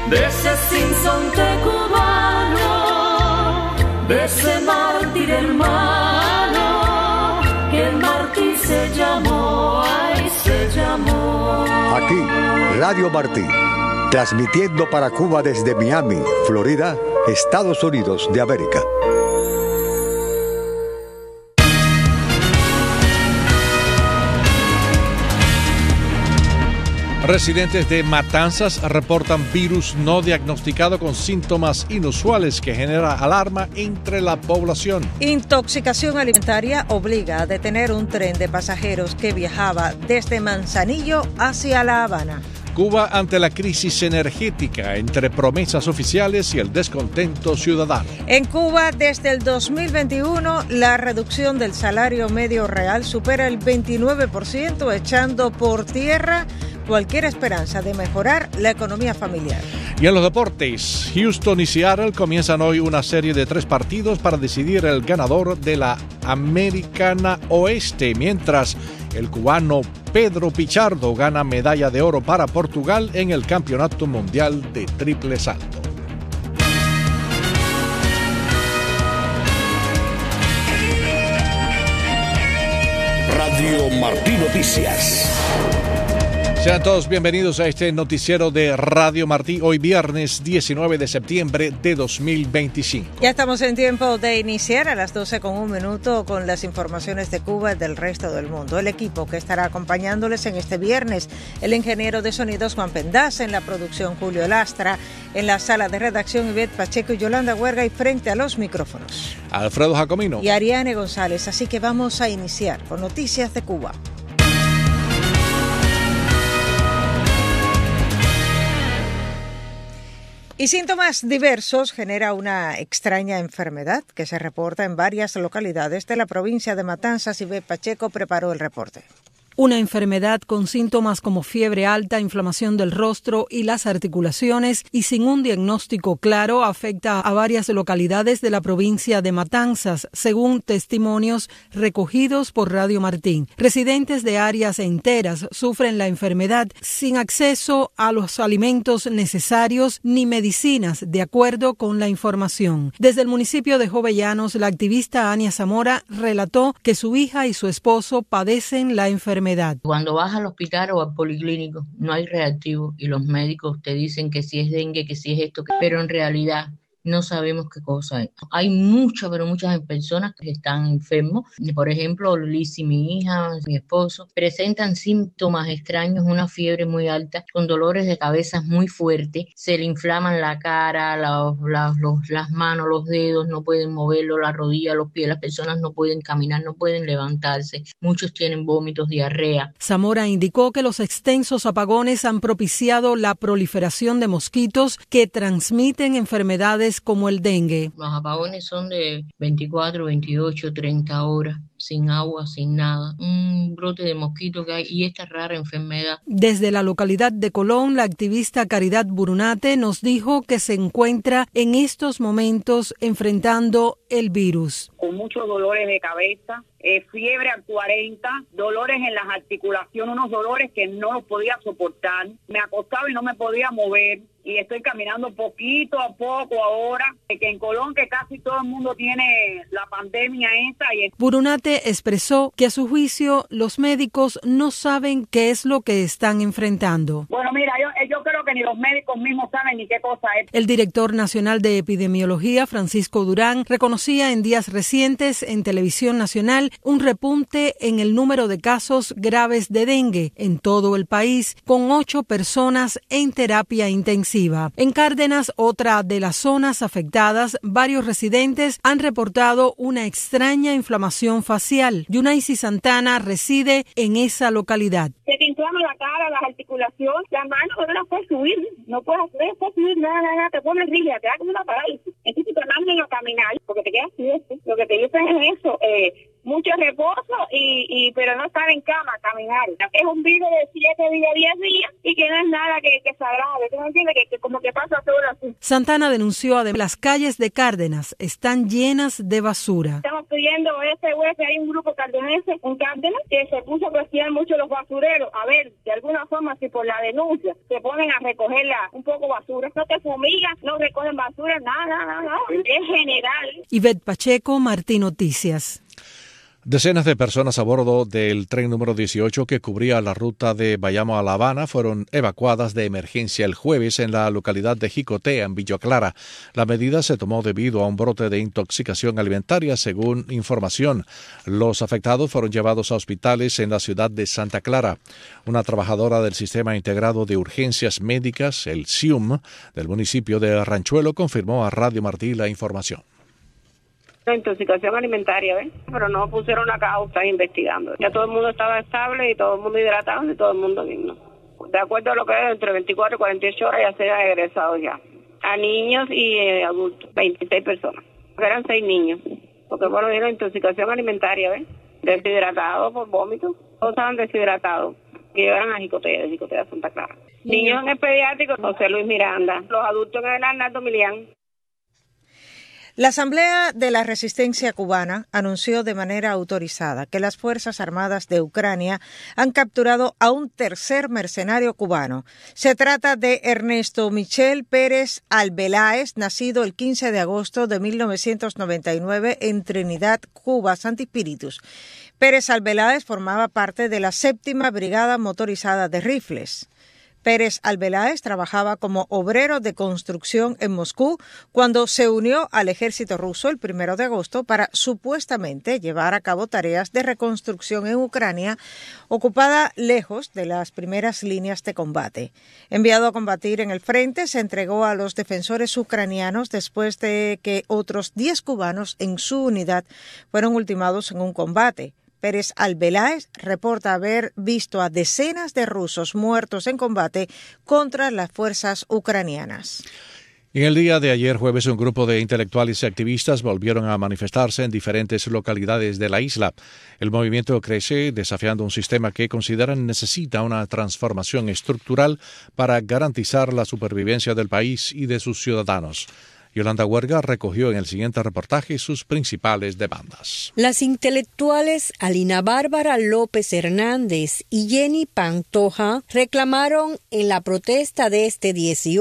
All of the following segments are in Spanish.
de ese sinsonte cubano, de ese mártir hermano, que el mártir se llamó, ay, se llamó. Aquí, Radio Martí, transmitiendo para Cuba desde Miami, Florida, Estados Unidos de América. Residentes de Matanzas reportan virus no diagnosticado con síntomas inusuales que genera alarma entre la población. Intoxicación alimentaria obliga a detener un tren de pasajeros que viajaba desde Manzanillo hacia La Habana. Cuba ante la crisis energética entre promesas oficiales y el descontento ciudadano. En Cuba, desde el 2021, la reducción del salario medio real supera el 29%, echando por tierra cualquier esperanza de mejorar la economía familiar. Y en los deportes, Houston y Seattle comienzan hoy una serie de 3 partidos para decidir el ganador de la Americana Oeste, mientras el cubano Pedro Pichardo gana medalla de oro para Portugal en el Campeonato Mundial de Triple Salto. Radio Martí Noticias. Sean todos bienvenidos a este noticiero de Radio Martí, hoy viernes 19 de septiembre de 2025. Ya estamos en tiempo de iniciar a las 12:01 con las informaciones de Cuba y del resto del mundo. El equipo que estará acompañándoles en este viernes, el ingeniero de sonidos Juan Pendaza, en la producción Julio Lastra, en la sala de redacción Ivette Pacheco y Yolanda Huerga, y frente a los micrófonos Alfredo Jacomino y Ariane González. Así que vamos a iniciar con noticias de Cuba. Y síntomas diversos genera una extraña enfermedad que se reporta en varias localidades de la provincia de Matanzas. Ivette Pacheco preparó el reporte. Una enfermedad con síntomas como fiebre alta, inflamación del rostro y las articulaciones, y sin un diagnóstico claro, afecta a varias localidades de la provincia de Matanzas, según testimonios recogidos por Radio Martín. Residentes de áreas enteras sufren la enfermedad sin acceso a los alimentos necesarios ni medicinas, de acuerdo con la información. Desde el municipio de Jovellanos, la activista Ania Zamora relató que su hija y su esposo padecen la enfermedad. Cuando vas al hospital o al policlínico no hay reactivo y los médicos te dicen que si es dengue, que si es esto, pero en realidad no sabemos qué cosa es. Hay muchas personas que están enfermos. Por ejemplo, Lizy, mi hija, mi esposo, presentan síntomas extraños, una fiebre muy alta, con dolores de cabeza muy fuertes, se le inflaman la cara, las manos, los dedos, no pueden moverlo, la rodilla, los pies, las personas no pueden caminar, no pueden levantarse, muchos tienen vómitos, diarrea. Zamora indicó que los extensos apagones han propiciado la proliferación de mosquitos que transmiten enfermedades como el dengue. Los apagones son de 24, 28, 30 horas, sin agua, sin nada. Un brote de mosquito que hay y esta rara enfermedad. Desde la localidad de Colón, la activista Caridad Burunate nos dijo que se encuentra en estos momentos enfrentando el virus. Con muchos dolores de cabeza, fiebre a 40, dolores en las articulaciones, unos dolores que no los podía soportar. Me acostaba y no me podía mover. Y estoy caminando poquito a poco ahora, que en Colón, que casi todo el mundo tiene la pandemia esta. Burunate expresó que a su juicio los médicos no saben qué es lo que están enfrentando. Bueno, mira, yo creo que ni los médicos mismos saben ni qué cosa es. El director nacional de epidemiología, Francisco Durán, reconocía en días recientes en Televisión Nacional un repunte en el número de casos graves de dengue en todo el país, con 8 personas en terapia intensiva. En Cárdenas, otra de las zonas afectadas, varios residentes han reportado una extraña inflamación facial. Yunaisi Santana reside en esa localidad. Se te inflama la cara, las articulaciones, las manos no las puedes subir, no puedes subir nada, te pones rígida, te da como una parálisis. Entonces te mandan a caminar porque te quedas quieto. Lo que te dicen es eso, mucho reposo pero no estar en cama, caminar. Es un virus de 7 días, 10 días y que no es nada que se agrave. ¿Tú me entiendes? Que como que pasa todo así. Santana denunció además las calles de Cárdenas están llenas de basura. Estamos pidiendo SOS, hay un grupo cardenense en Cárdenas que se puso a cuestionar mucho los basureros. A ver, de alguna forma, si por la denuncia se ponen a recoger un poco basura, no te fumigan, no recogen basura, nada. Es general. Ivette Pacheco, Martín Noticias. Decenas de personas a bordo del tren número 18 que cubría la ruta de Bayamo a La Habana fueron evacuadas de emergencia el jueves en la localidad de Jicotea, en Villa Clara. La medida se tomó debido a un brote de intoxicación alimentaria, según información. Los afectados fueron llevados a hospitales en la ciudad de Santa Clara. Una trabajadora del Sistema Integrado de Urgencias Médicas, el SIUM, del municipio de Ranchuelo, confirmó a Radio Martí la información. Intoxicación alimentaria, ¿ves? Pero no pusieron una causa investigando. Ya todo el mundo estaba estable y todo el mundo hidratado y todo el mundo digno. De acuerdo a lo que es, entre 24 y 48 horas ya se han egresado ya. A niños y adultos, 26 personas. Eran 6 niños. Porque bueno, era intoxicación alimentaria, ¿ves? Deshidratados por vómito. Todos estaban deshidratados. Que llevaron a Jicotea, Santa Clara. Niños en el pediátrico, José Luis Miranda. Los adultos en el Arnaldo Milián. La Asamblea de la Resistencia Cubana anunció de manera autorizada que las Fuerzas Armadas de Ucrania han capturado a un tercer mercenario cubano. Se trata de Ernesto Michel Pérez Arbeláez, nacido el 15 de agosto de 1999 en Trinidad, Cuba, Santi Espíritus. Pérez Arbeláez formaba parte de la 7ª Brigada Motorizada de Rifles. Pérez Arbeláez trabajaba como obrero de construcción en Moscú cuando se unió al ejército ruso el 1 de agosto para supuestamente llevar a cabo tareas de reconstrucción en Ucrania, ocupada lejos de las primeras líneas de combate. Enviado a combatir en el frente, se entregó a los defensores ucranianos después de que otros 10 cubanos en su unidad fueron ultimados en un combate. Pérez Arbeláez reporta haber visto a decenas de rusos muertos en combate contra las fuerzas ucranianas. En el día de ayer jueves, un grupo de intelectuales y activistas volvieron a manifestarse en diferentes localidades de la isla. El movimiento crece desafiando un sistema que consideran necesita una transformación estructural para garantizar la supervivencia del país y de sus ciudadanos. Yolanda Huerga recogió en el siguiente reportaje sus principales demandas. Las intelectuales Alina Bárbara López Hernández y Jenny Pantoja reclamaron en la protesta de este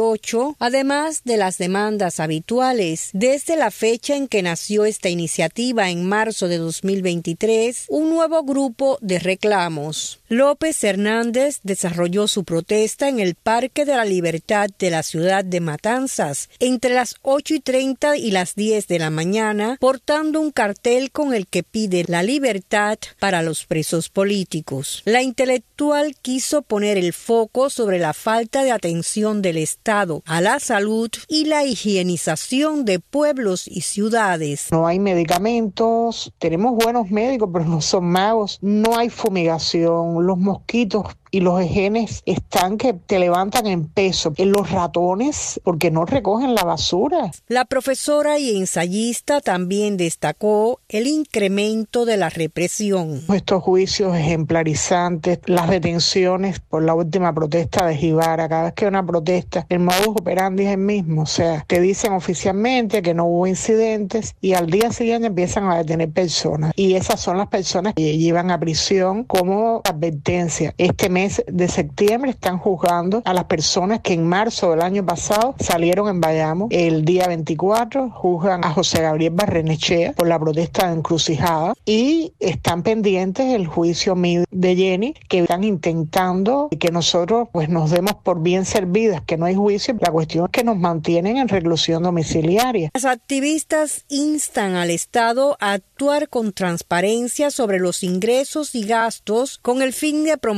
18, además de las demandas habituales, desde la fecha en que nació esta iniciativa en marzo de 2023, un nuevo grupo de reclamos. López Hernández desarrolló su protesta en el Parque de la Libertad de la ciudad de Matanzas entre las 8:30 y las 10 de la mañana, portando un cartel con el que pide la libertad para los presos políticos. La intelectual quiso poner el foco sobre la falta de atención del Estado a la salud y la higienización de pueblos y ciudades. No hay medicamentos, tenemos buenos médicos, pero no son magos, no hay fumigación, los mosquitos y los ejenes están que te levantan en peso. En los ratones, porque no recogen la basura. La profesora y ensayista también destacó el incremento de la represión. Estos juicios ejemplarizantes, las detenciones por la última protesta de Jibara, cada vez que hay una protesta, el modus operandi es el mismo. O sea, te dicen oficialmente que no hubo incidentes y al día siguiente empiezan a detener personas. Y esas son las personas que llevan a prisión como advertencia. Este mes de septiembre están juzgando a las personas que en marzo del año pasado salieron en Bayamo. El día 24 juzgan a José Gabriel Barrenechea por la protesta de Encrucijada y están pendientes el juicio mío de Jenny, que están intentando que nosotros pues nos demos por bien servidas, que no hay juicio. La cuestión es que nos mantienen en reclusión domiciliaria. Las activistas instan al Estado a actuar con transparencia sobre los ingresos y gastos con el fin de promover la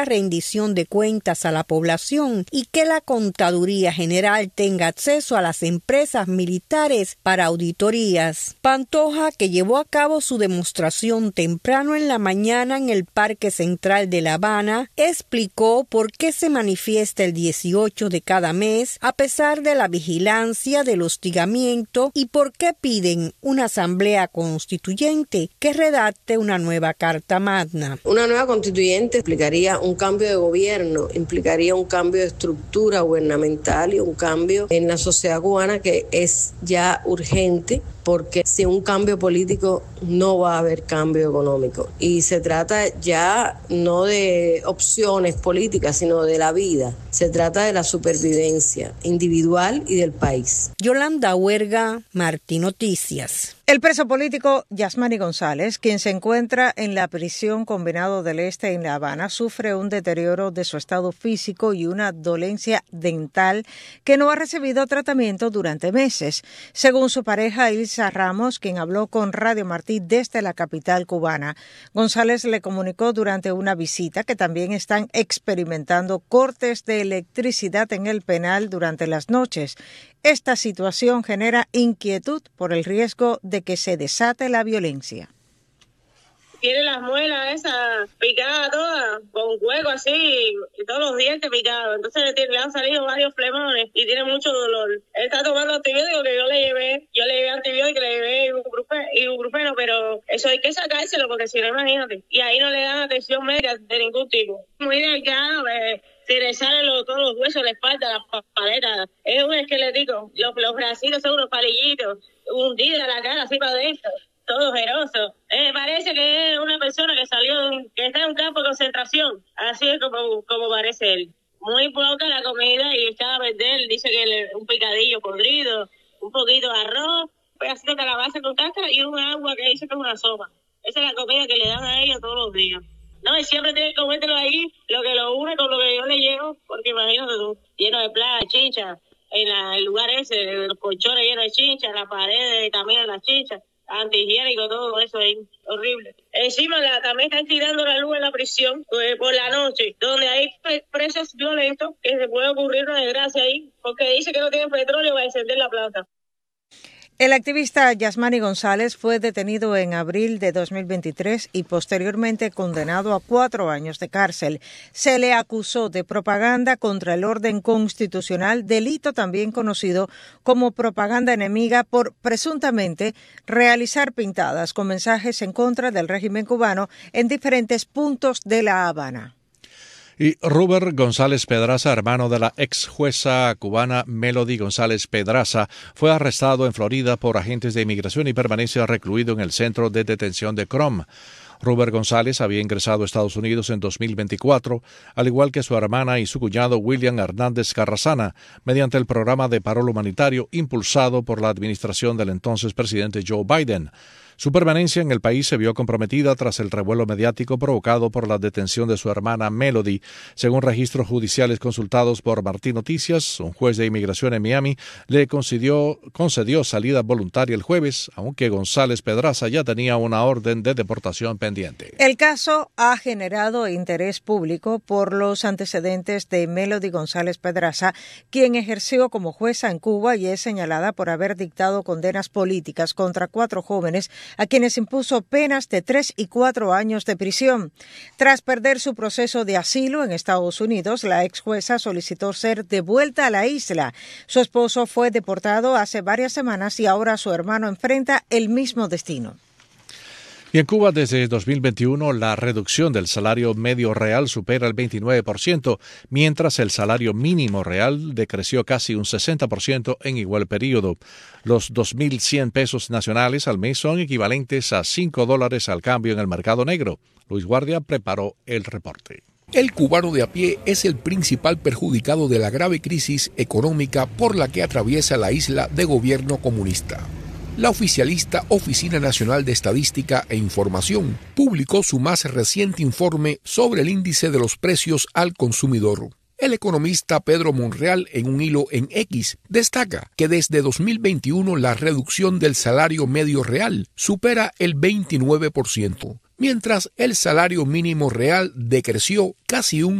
la rendición de cuentas a la población y que la Contaduría General tenga acceso a las empresas militares para auditorías. Pantoja, que llevó a cabo su demostración temprano en la mañana en el Parque Central de La Habana, explicó por qué se manifiesta el 18 de cada mes a pesar de la vigilancia, del hostigamiento y por qué piden una asamblea constituyente que redacte una nueva Carta Magna. Una nueva constituyente implicaría un cambio de gobierno, implicaría un cambio de estructura gubernamental y un cambio en la sociedad cubana que es ya urgente, porque sin un cambio político no va a haber cambio económico. Y se trata ya no de opciones políticas, sino de la vida. Se trata de la supervivencia individual y del país. Yolanda Huerga, Martí Noticias. El preso político Yasmani González, quien se encuentra en la prisión Combinado del Este en La Habana, sufre un deterioro de su estado físico y una dolencia dental que no ha recibido tratamiento durante meses. Según su pareja Ilsa Ramos, quien habló con Radio Martí desde la capital cubana, González le comunicó durante una visita que también están experimentando cortes de electricidad en el penal durante las noches. Esta situación genera inquietud por el riesgo de que se desate la violencia. Tiene las muelas esas picadas todas, con hueco así, y todos los dientes picados. Entonces le han salido varios flemones y tiene mucho dolor. Él está tomando antibióticos que yo le llevé antibióticos, le llevé ibuprofeno, pero eso hay que sacárselo porque si no, imagínate. Y ahí no le dan atención médica de ningún tipo. Muy delicado, se le salen todos los huesos, la espalda, las paletas. Es un esquelético. Los bracitos son unos palillitos, hundidos a la cara así para adentro. Todo ojeroso. Parece que es una persona que salió, que está en un campo de concentración. Así es como parece él. Muy poca la comida y cada vez de él dice que un picadillo podrido, un poquito de arroz, un pedacito de calabaza con cáscara y un agua que dice que es una sopa. Esa es la comida que le dan a ellos todos los días. No, y siempre tiene que comértelo ahí, lo que lo une con lo que yo le llevo, porque imagínate tú, lleno de plagas, chinchas, en el lugar ese, los colchones llenos de chinchas, las paredes también de las chinchas. Antihigiénico, todo eso es horrible. Encima también están tirando la luz en la prisión por la noche, donde hay presos violentos que se puede ocurrir una desgracia ahí, porque dice que no tienen petróleo para encender la planta. El activista Yasmani González fue detenido en abril de 2023 y posteriormente condenado a 4 años de cárcel. Se le acusó de propaganda contra el orden constitucional, delito también conocido como propaganda enemiga, por presuntamente realizar pintadas con mensajes en contra del régimen cubano en diferentes puntos de La Habana. Y Ruber González Pedraza, hermano de la ex jueza cubana Melody González Pedraza, fue arrestado en Florida por agentes de inmigración y permanece recluido en el centro de detención de Crom. Ruber González había ingresado a Estados Unidos en 2024, al igual que su hermana y su cuñado William Hernández Carrasana, mediante el programa de paro humanitario impulsado por la administración del entonces presidente Joe Biden. Su permanencia en el país se vio comprometida tras el revuelo mediático provocado por la detención de su hermana Melody. Según registros judiciales consultados por Martí Noticias, un juez de inmigración en Miami le concedió salida voluntaria el jueves, aunque González Pedraza ya tenía una orden de deportación pendiente. El caso ha generado interés público por los antecedentes de Melody González Pedraza, quien ejerció como jueza en Cuba y es señalada por haber dictado condenas políticas contra 4 jóvenes a quienes impuso penas de 3 y 4 años de prisión. Tras perder su proceso de asilo en Estados Unidos, la ex jueza solicitó ser devuelta a la isla. Su esposo fue deportado hace varias semanas y ahora su hermano enfrenta el mismo destino. Y en Cuba, desde 2021, la reducción del salario medio real supera el 29%, mientras el salario mínimo real decreció casi un 60% en igual periodo. Los 2.100 pesos nacionales al mes son equivalentes a $5 al cambio en el mercado negro. Luis Guardia preparó el reporte. El cubano de a pie es el principal perjudicado de la grave crisis económica por la que atraviesa la isla de gobierno comunista. La oficialista Oficina Nacional de Estadística e Información publicó su más reciente informe sobre el índice de los precios al consumidor. El economista Pedro Monreal, en un hilo en X, destaca que desde 2021 la reducción del salario medio real supera el 29%, mientras el salario mínimo real decreció casi un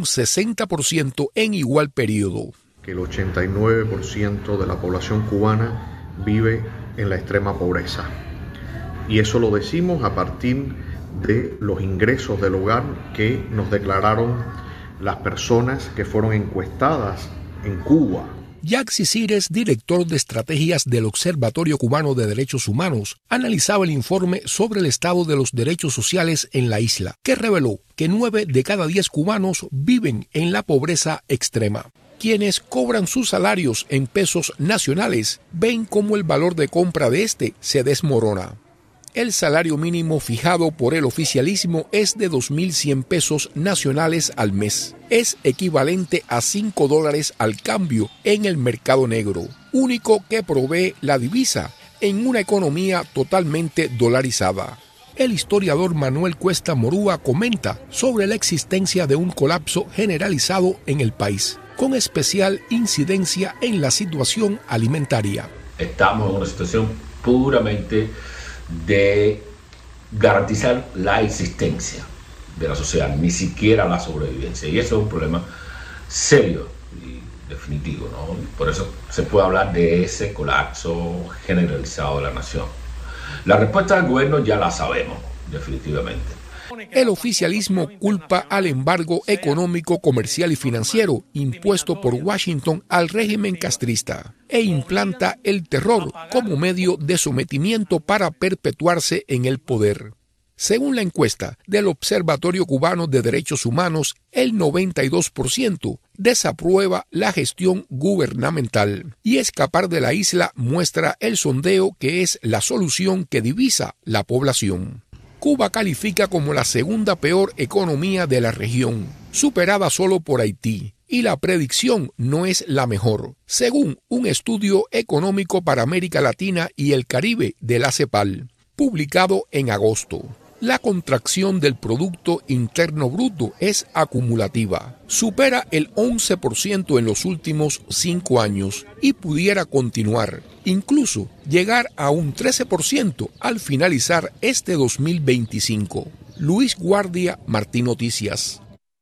60% en igual periodo. Que el 89% de la población cubana vive en la extrema pobreza. Y eso lo decimos a partir de los ingresos del hogar que nos declararon las personas que fueron encuestadas en Cuba. Yaxi Cires, director de estrategias del Observatorio Cubano de Derechos Humanos, analizaba el informe sobre el estado de los derechos sociales en la isla, que reveló que 9 de cada 10 cubanos viven en la pobreza extrema. Quienes cobran sus salarios en pesos nacionales ven cómo el valor de compra de este se desmorona. El salario mínimo fijado por el oficialismo es de 2.100 pesos nacionales al mes. Es equivalente a $5 al cambio en el mercado negro, único que provee la divisa en una economía totalmente dolarizada. El historiador Manuel Cuesta Morúa comenta sobre la existencia de un colapso generalizado en el país, con especial incidencia en la situación alimentaria. Estamos en una situación puramente de garantizar la existencia de la sociedad, ni siquiera la sobrevivencia, y eso es un problema serio y definitivo, ¿no? Por eso se puede hablar de ese colapso generalizado de la nación. La respuesta del gobierno ya la sabemos, definitivamente. El oficialismo culpa al embargo económico, comercial y financiero impuesto por Washington al régimen castrista e implanta el terror como medio de sometimiento para perpetuarse en el poder. Según la encuesta del Observatorio Cubano de Derechos Humanos, el 92% desaprueba la gestión gubernamental, y escapar de la isla muestra el sondeo que es la solución que divisa la población. Cuba califica como la segunda peor economía de la región, superada solo por Haití, y la predicción no es la mejor, según un estudio económico para América Latina y el Caribe de la CEPAL, publicado en agosto. La contracción del Producto Interno Bruto es acumulativa, supera el 11% en los últimos 5 años y pudiera continuar, incluso llegar a un 13% al finalizar este 2025. Luis Guardia, Martín Noticias.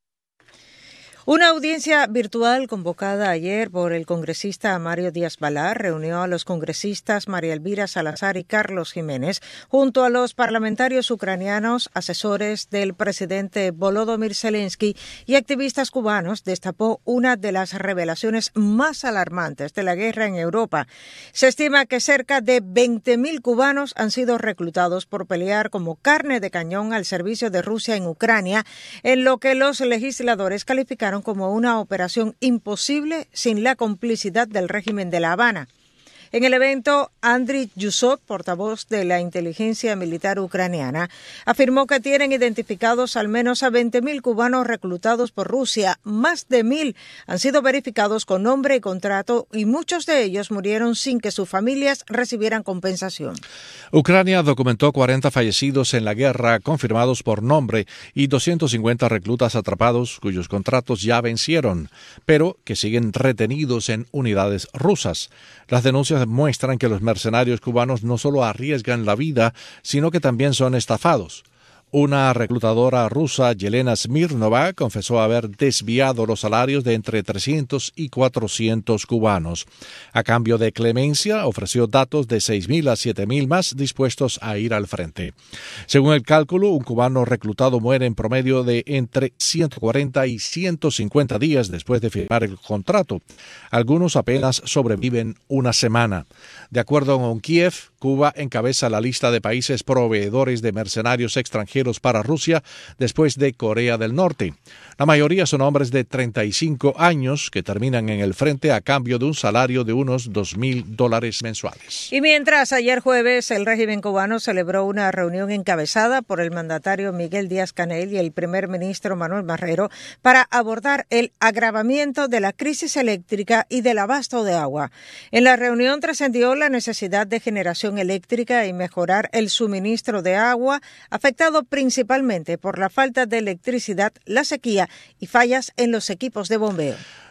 Una audiencia virtual convocada ayer por el congresista Mario Díaz-Balart reunió a los congresistas María Elvira Salazar y Carlos Jiménez junto a los parlamentarios ucranianos, asesores del presidente Volodymyr Zelensky y activistas cubanos. Destapó una de las revelaciones más alarmantes de la guerra en Europa. Se estima que cerca de 20.000 cubanos han sido reclutados por pelear como carne de cañón al servicio de Rusia en Ucrania, en lo que los legisladores calificaron como una operación imposible sin la complicidad del régimen de La Habana. En el evento, Andriy Yusov, portavoz de la inteligencia militar ucraniana, afirmó que tienen identificados al menos a 20.000 cubanos reclutados por Rusia. Más de 1.000 han sido verificados con nombre y contrato y muchos de ellos murieron sin que sus familias recibieran compensación. Ucrania documentó 40 fallecidos en la guerra confirmados por nombre y 250 reclutas atrapados cuyos contratos ya vencieron, pero que siguen retenidos en unidades rusas. Las denuncias muestran que los mercenarios cubanos no solo arriesgan la vida, sino que también son estafados. Una reclutadora rusa, Yelena Smirnova, confesó haber desviado los salarios de entre 300 y 400 cubanos. A cambio de clemencia, ofreció datos de 6.000 a 7.000 más dispuestos a ir al frente. Según el cálculo, un cubano reclutado muere en promedio de entre 140 y 150 días después de firmar el contrato. Algunos apenas sobreviven una semana. De acuerdo con Kiev, Cuba encabeza la lista de países proveedores de mercenarios extranjeros para Rusia después de Corea del Norte. La mayoría son hombres de 35 años que terminan en el frente a cambio de un salario de unos $2.000 mensuales. Y mientras ayer jueves el régimen cubano celebró una reunión encabezada por el mandatario Miguel Díaz-Canel y el primer ministro Manuel Marrero para abordar el agravamiento de la crisis eléctrica y del abasto de agua. En la reunión trascendió la necesidad de generación eléctrica y mejorar el suministro de agua, afectado principalmente por la falta de electricidad, la sequía y fallas en los equipos de bombeo.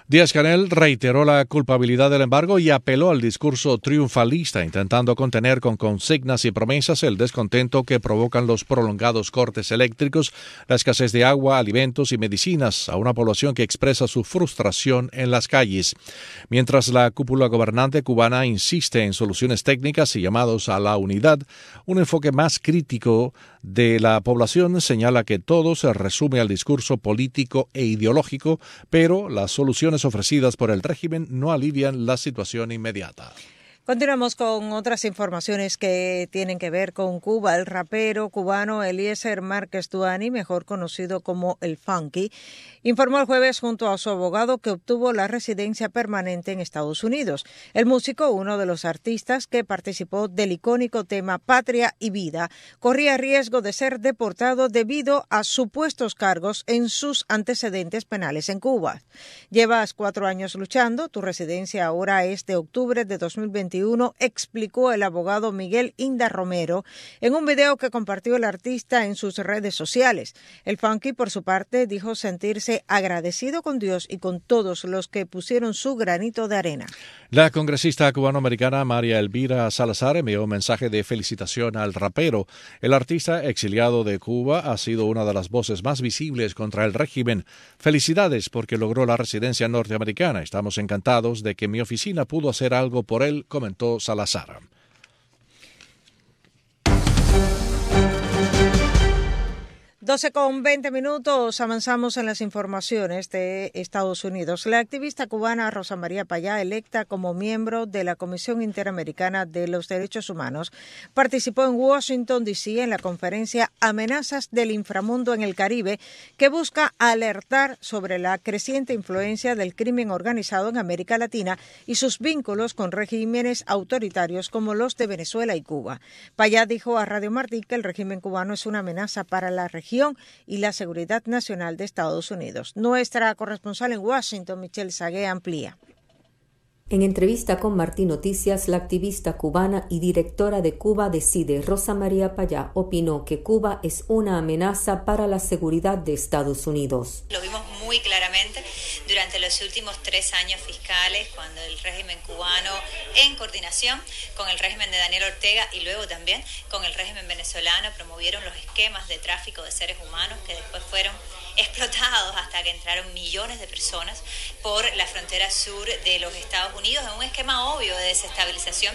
Díaz-Canel reiteró la culpabilidad del embargo y apeló al discurso triunfalista, intentando contener con consignas y promesas el descontento que provocan los prolongados cortes eléctricos, la escasez de agua, alimentos y medicinas a una población que expresa su frustración en las calles. Mientras la cúpula gobernante cubana insiste en soluciones técnicas y llamados a la unidad, un enfoque más crítico de la población señala que todo se resume al discurso político e ideológico, pero las soluciones ofrecidas por el régimen no alivian la situación inmediata. Continuamos con otras informaciones que tienen que ver con Cuba. El rapero cubano Eliezer Márquez Duani, mejor conocido como El Funky, informó el jueves junto a su abogado que obtuvo la residencia permanente en Estados Unidos. El músico, uno de los artistas que participó del icónico tema Patria y Vida, corría riesgo de ser deportado debido a supuestos cargos en sus antecedentes penales en Cuba. Llevas 4 años luchando, tu residencia ahora es de octubre de 2021, explicó el abogado Miguel Inda Romero en un video que compartió el artista en sus redes sociales. El Funky, por su parte, dijo sentirse agradecido con Dios y con todos los que pusieron su granito de arena. La congresista cubanoamericana María Elvira Salazar envió un mensaje de felicitación al rapero. El artista exiliado de Cuba ha sido una de las voces más visibles contra el régimen. Felicidades porque logró la residencia norteamericana. Estamos encantados de que mi oficina pudo hacer algo por él, comentó Salazar. 12:20, avanzamos en las informaciones de Estados Unidos. La activista cubana Rosa María Payá, electa como miembro de la Comisión Interamericana de los Derechos Humanos, participó en Washington, D.C. en la conferencia Amenazas del Inframundo en el Caribe, que busca alertar sobre la creciente influencia del crimen organizado en América Latina y sus vínculos con regímenes autoritarios como los de Venezuela y Cuba. Payá dijo a Radio Martí que el régimen cubano es una amenaza para la región y la seguridad nacional de Estados Unidos. Nuestra corresponsal en Washington, Michelle Sagué, amplía. En entrevista con Martí Noticias, la activista cubana y directora de Cuba Decide, Rosa María Payá, opinó que Cuba es una amenaza para la seguridad de Estados Unidos. Lo vimos muy claramente durante los últimos 3 años fiscales, cuando el régimen cubano, en coordinación con el régimen de Daniel Ortega y luego también con el régimen venezolano, promovieron los esquemas de tráfico de seres humanos que después fueron explotados hasta que entraron millones de personas por la frontera sur de los Estados Unidos, en un esquema obvio de desestabilización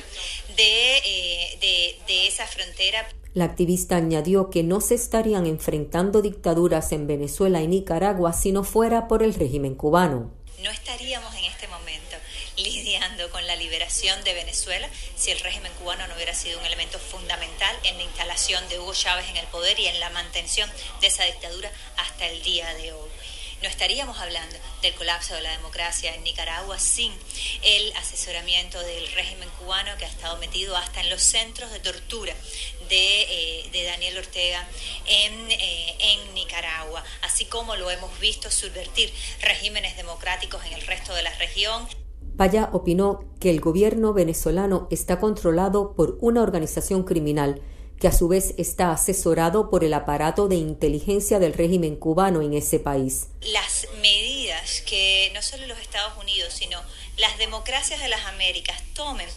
de esa frontera. La activista añadió que no se estarían enfrentando dictaduras en Venezuela y Nicaragua si no fuera por el régimen cubano. No estaríamos en este momento lidiando con la liberación de Venezuela si el régimen cubano no hubiera sido un elemento fundamental en la instalación de Hugo Chávez en el poder y en la mantención de esa dictadura hasta el día de hoy. No estaríamos hablando del colapso de la democracia en Nicaragua sin el asesoramiento del régimen cubano, que ha estado metido hasta en los centros de tortura de Daniel Ortega en Nicaragua, así como lo hemos visto subvertir regímenes democráticos en el resto de la región. Payá opinó que el gobierno venezolano está controlado por una organización criminal que a su vez está asesorado por el aparato de inteligencia del régimen cubano en ese país. Las medidas que no solo los Estados Unidos, sino las democracias de las Américas tomen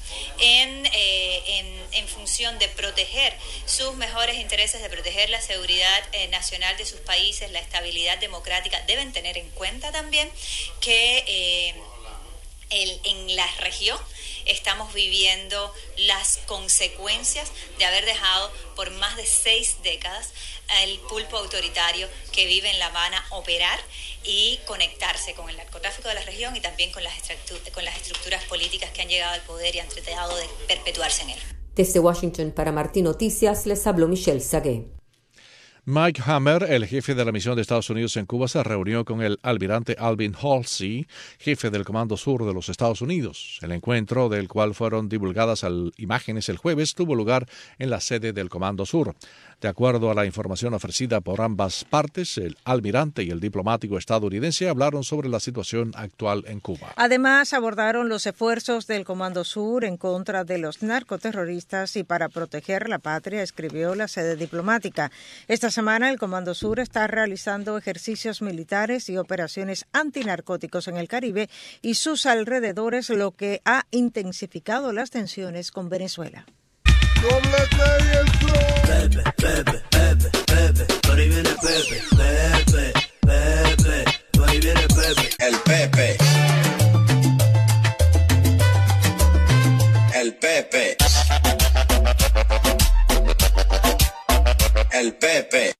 en función de proteger sus mejores intereses, de proteger la seguridad nacional de sus países, la estabilidad democrática, deben tener en cuenta también que en la región estamos viviendo las consecuencias de haber dejado por más de 6 décadas el pulpo autoritario que vive en La Habana operar y conectarse con el narcotráfico de la región y también con las estructuras políticas que han llegado al poder y han tratado de perpetuarse en él. Desde Washington para Martí Noticias les habló Michelle Sagué. Mike Hammer, el jefe de la misión de Estados Unidos en Cuba, se reunió con el almirante Alvin Halsey, jefe del Comando Sur de los Estados Unidos. El encuentro, del cual fueron divulgadas imágenes el jueves, tuvo lugar en la sede del Comando Sur. De acuerdo a la información ofrecida por ambas partes, el almirante y el diplomático estadounidense hablaron sobre la situación actual en Cuba. Además, abordaron los esfuerzos del Comando Sur en contra de los narcoterroristas y para proteger la patria, escribió la sede diplomática. Esta Esta semana el Comando Sur está realizando ejercicios militares y operaciones antinarcóticos en el Caribe y sus alrededores, lo que ha intensificado las tensiones con Venezuela. Pepe, Pepe, Pepe, Pepe, por ahí viene Pepe, Pepe, Pepe, por ahí viene Pepe, el Pepe, el Pepe, el Pepe.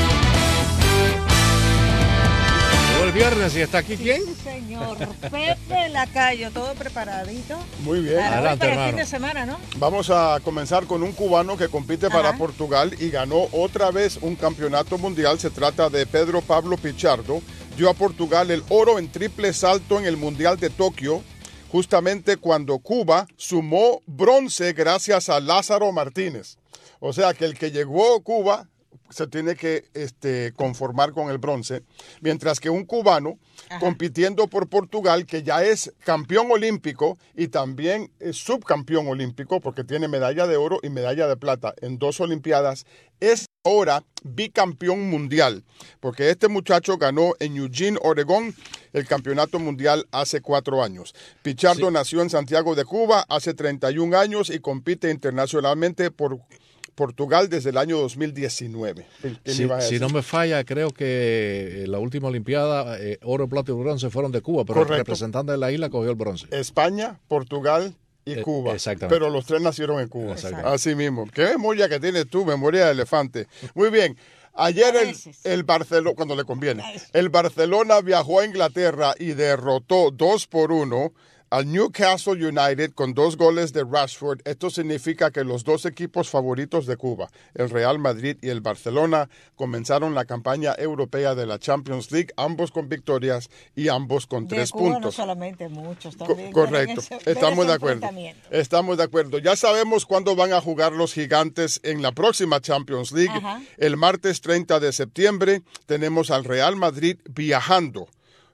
El viernes y está aquí ¿quién? Sí, señor, Pepe Lacayo, todo preparadito. Muy bien. Adelante, para el fin de semana, ¿no? Vamos a comenzar con un cubano que compite para Portugal y ganó otra vez un campeonato mundial. Se trata de Pedro Pablo Pichardo. Dio a Portugal el oro en triple salto en el Mundial de Tokio, justamente cuando Cuba sumó bronce gracias a Lázaro Martínez. O sea que el que llegó a Cuba se tiene que conformar con el bronce, mientras que un cubano compitiendo por Portugal, que ya es campeón olímpico y también es subcampeón olímpico, porque tiene medalla de oro y medalla de plata en 2 olimpiadas, es ahora bicampeón mundial, porque este muchacho ganó en Eugene, Oregón, el campeonato mundial hace 4 años. Pichardo nació en Santiago de Cuba hace 31 años y compite internacionalmente por Portugal desde el año 2019. Si no me falla, creo que la última Olimpiada, oro, plata y bronce fueron de Cuba, pero el representante de la isla cogió el bronce. España, Portugal y Cuba. Exactamente. Pero los 3 nacieron en Cuba. Así mismo. ¿Qué memoria que tienes tú? Memoria de elefante. Muy bien. Ayer el Barcelona, cuando le conviene, el Barcelona viajó a Inglaterra y derrotó 2-1 al Newcastle United con 2 goles de Rashford. Esto significa que los 2 equipos favoritos de Cuba, el Real Madrid y el Barcelona, comenzaron la campaña europea de la Champions League, ambos con victorias y ambos con 3 Cuba puntos. No solamente muchos también. Correcto, estamos de acuerdo. Estamos de acuerdo. Ya sabemos cuándo van a jugar los gigantes en la próxima Champions League. El martes 30 de septiembre tenemos al Real Madrid viajando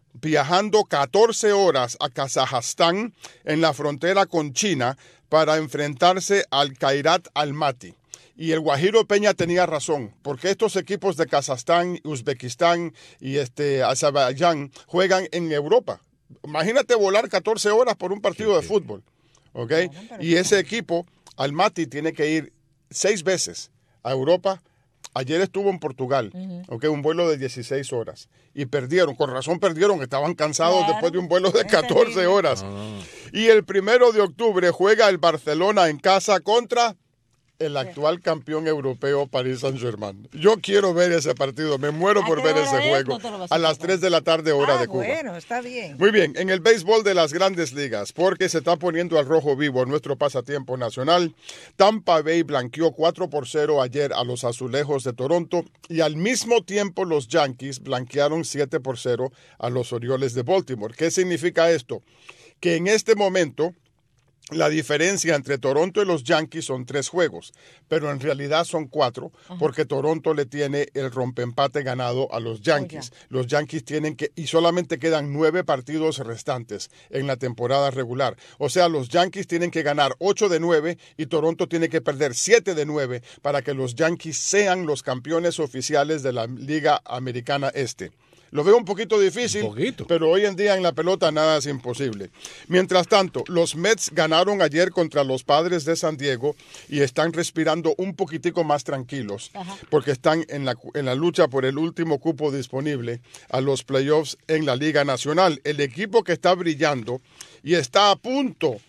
14 horas a Kazajstán en la frontera con China para enfrentarse al Kairat Almaty. Y el Guajiro Peña tenía razón, porque estos equipos de Kazajstán, Uzbekistán y Azerbaiyán juegan en Europa. Imagínate volar 14 horas por un partido de fútbol, ¿ok? Y ese equipo, Almaty, tiene que ir 6 veces a Europa. Ayer estuvo en Portugal, un vuelo de 16 horas. Y perdieron, con razón perdieron, estaban cansados después de un vuelo de 14 horas. Y el 1 de octubre juega el Barcelona en casa contra el actual campeón europeo Paris Saint-Germain. Yo quiero ver ese partido, me muero por ver ese juego. A las 3 de la tarde, hora de Cuba. Bueno, está bien. Muy bien, en el béisbol de las Grandes Ligas, porque se está poniendo al rojo vivo nuestro pasatiempo nacional, Tampa Bay blanqueó 4-0 ayer a los Azulejos de Toronto y al mismo tiempo los Yankees blanquearon 7-0 a los Orioles de Baltimore. ¿Qué significa esto? Que en este momento la diferencia entre Toronto y los Yankees son 3 juegos, pero en realidad son 4, porque Toronto le tiene el rompeempate ganado a los Yankees. Los Yankees y solamente quedan 9 partidos restantes en la temporada regular. O sea, los Yankees tienen que ganar 8 de 9 y Toronto tiene que perder 7 de 9 para que los Yankees sean los campeones oficiales de la Liga Americana Este. Lo veo un poquito difícil, pero hoy en día en la pelota nada es imposible. Mientras tanto, los Mets ganaron ayer contra los Padres de San Diego y están respirando un poquitico más tranquilos, porque están en la lucha por el último cupo disponible a los playoffs en la Liga Nacional. El equipo que está brillando y está a punto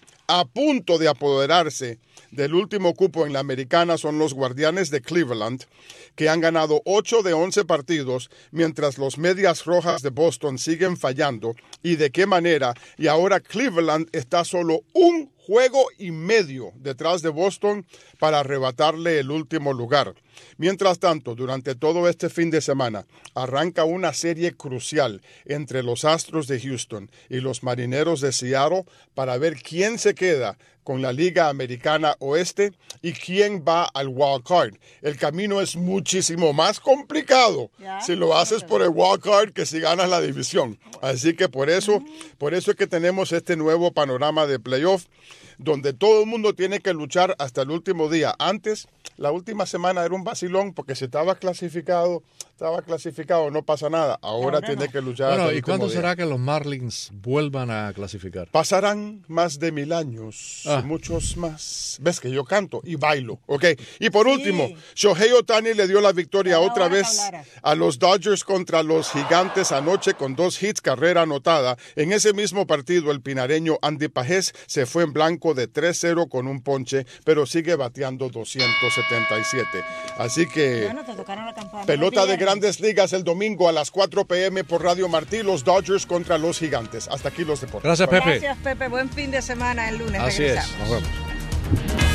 de apoderarse del último cupo en la Americana son los Guardianes de Cleveland, que han ganado 8 de 11 partidos, mientras los Medias Rojas de Boston siguen fallando. ¿Y de qué manera? Y ahora Cleveland está solo 1 juego y medio detrás de Boston para arrebatarle el último lugar. Mientras tanto, durante todo este fin de semana, arranca una serie crucial entre los Astros de Houston y los Marineros de Seattle para ver quién se queda con la Liga Americana Oeste y quién va al wild card. El camino es muchísimo más complicado si lo haces por el wild card que si ganas la división. Así que por eso es que tenemos este nuevo panorama de playoff. donde todo el mundo tiene que luchar hasta el último día. Antes, la última semana era un vacilón porque si estaba clasificado, no pasa nada. Ahora tiene que luchar hasta el último ¿y cuándo día. será que los Marlins vuelvan a clasificar? Pasarán más de 1000 años, muchos más. ¿Ves que yo canto y bailo? ¿Ok? Y por último, Shohei Ohtani le dio la victoria otra vez a los Dodgers contra los Gigantes anoche con 2 hits, carrera anotada. En ese mismo partido, el pinareño Andy Pajés se fue en blanco de 3-0 con un ponche, pero sigue bateando 277. Así que pelota de Grandes Ligas el domingo a las 4 p.m. por Radio Martí, los Dodgers contra los Gigantes. Hasta aquí los deportes. Gracias, Pepe. Gracias, Pepe. Buen fin de semana el lunes. Así regresamos. es. Nos vemos.